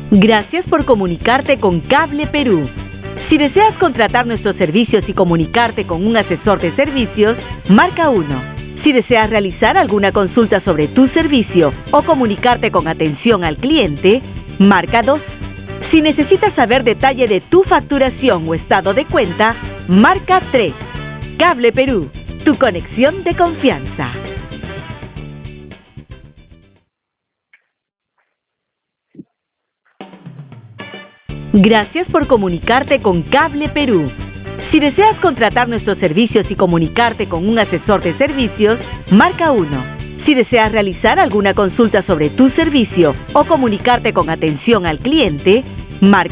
Gracias por comunicarte con Cable Perú. Si deseas contratar nuestros servicios y comunicarte con un asesor de servicios, marca 1. Si deseas realizar alguna consulta sobre tu servicio o comunicarte con atención al cliente, marca 2. Si necesitas saber detalle de tu facturación o estado de cuenta, marca 3. Cable Perú, tu conexión de confianza. Gracias por comunicarte con Cable Perú. Si deseas contratar nuestros servicios y comunicarte con un asesor de servicios, marca 1. Si deseas realizar alguna consulta sobre tu servicio o comunicarte con atención al cliente, marca